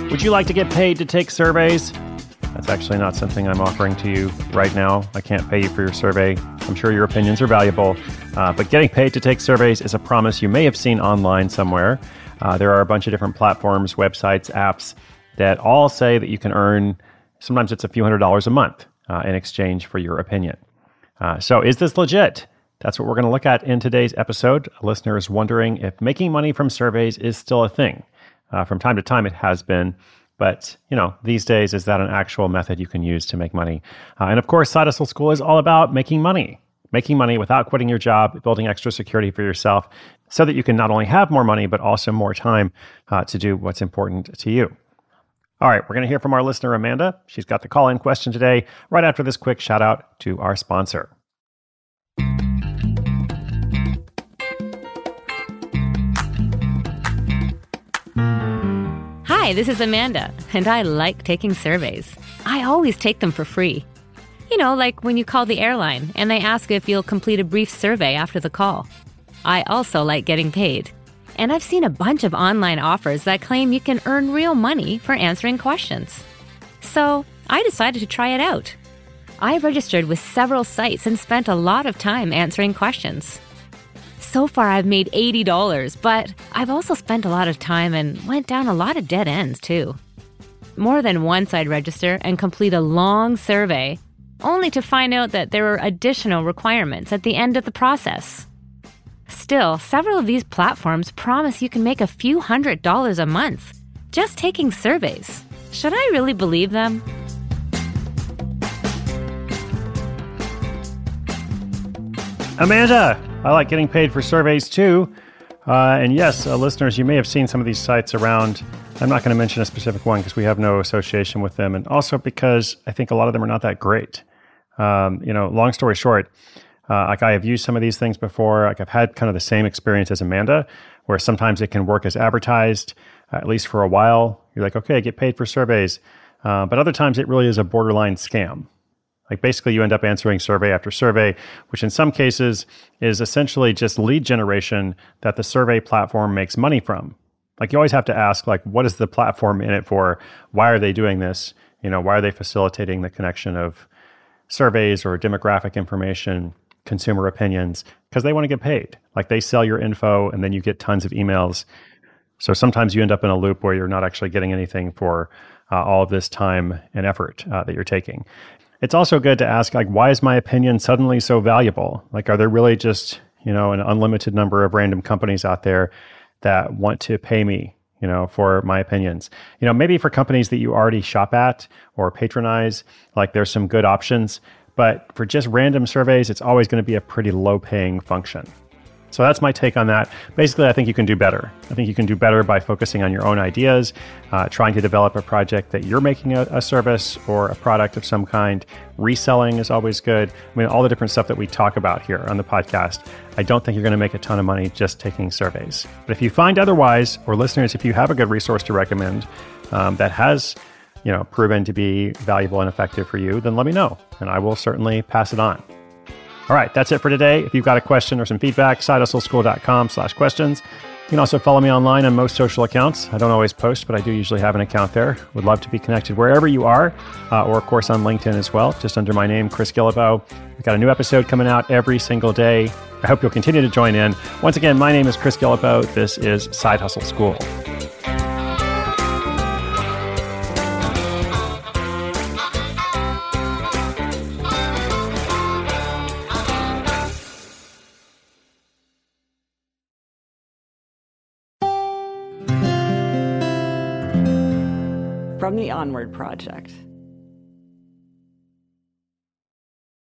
Would you like to get paid to take surveys? That's actually not something I'm offering to you right now. I can't pay you for your survey. I'm sure your opinions are valuable, but getting paid to take surveys is a promise you may have seen online somewhere. There are a bunch of different platforms, websites, apps that all say that you can earn, sometimes it's a few $100s a month in exchange for your opinion. So is this legit? That's what we're going to look at in today's episode. A listener is wondering if making money from surveys is still a thing. From time to time, it has been. But, these days, is that an actual method you can use to make money? And of course, Side Hustle School is all about making money without quitting your job, building extra security for yourself so that you can not only have more money, but also more time to do what's important to you. All right, we're going to hear from our listener, Amanda. She's got the call-in question today, right after this quick shout out to our sponsor. Hi, this is Amanda, and I like taking surveys. I always take them for free. Like when you call the airline and they ask if you'll complete a brief survey after the call. I also like getting paid. And I've seen a bunch of online offers that claim you can earn real money for answering questions. So I decided to try it out. I registered with several sites and spent a lot of time answering questions. So far, I've made $80, but I've also spent a lot of time and went down a lot of dead ends, too. More than once I'd register and complete a long survey, only to find out that there were additional requirements at the end of the process. Still, several of these platforms promise you can make a few $100s a month just taking surveys. Should I really believe them? Amanda, I like getting paid for surveys too. And yes, listeners, you may have seen some of these sites around. I'm not going to mention a specific one because we have no association with them. And also because I think a lot of them are not that great. Long story short, I have used some of these things before. I've had kind of the same experience as Amanda, where sometimes it can work as advertised, at least for a while. You're like, okay, I get paid for surveys. But other times it really is a borderline scam. Basically, you end up answering survey after survey, which in some cases is essentially just lead generation that the survey platform makes money from. You always have to ask, what is the platform in it for? Why are they doing this? Why are they facilitating the connection of surveys or demographic information, consumer opinions? Because they want to get paid. They sell your info and then you get tons of emails. So sometimes you end up in a loop where you're not actually getting anything for all of this time and effort that you're taking. It's also good to ask, why is my opinion suddenly so valuable? Are there really just, an unlimited number of random companies out there that want to pay me, for my opinions? Maybe for companies that you already shop at or patronize, there's some good options. But for just random surveys, it's always going to be a pretty low-paying function. So that's my take on that. Basically, I think you can do better. I think you can do better by focusing on your own ideas, trying to develop a project that you're making a service or a product of some kind. Reselling is always good. All the different stuff that we talk about here on the podcast. I don't think you're going to make a ton of money just taking surveys. But if you find otherwise, or listeners, if you have a good resource to recommend that has proven to be valuable and effective for you, then let me know, and I will certainly pass it on. All right, that's it for today. If you've got a question or some feedback, sidehustleschool.com/questions. You can also follow me online on most social accounts. I don't always post, but I do usually have an account there. Would love to be connected wherever you are, or of course on LinkedIn as well, just under my name, Chris Guillebeau. We've got a new episode coming out every single day. I hope you'll continue to join in. Once again, my name is Chris Guillebeau. This is Side Hustle School. From the Onward Project.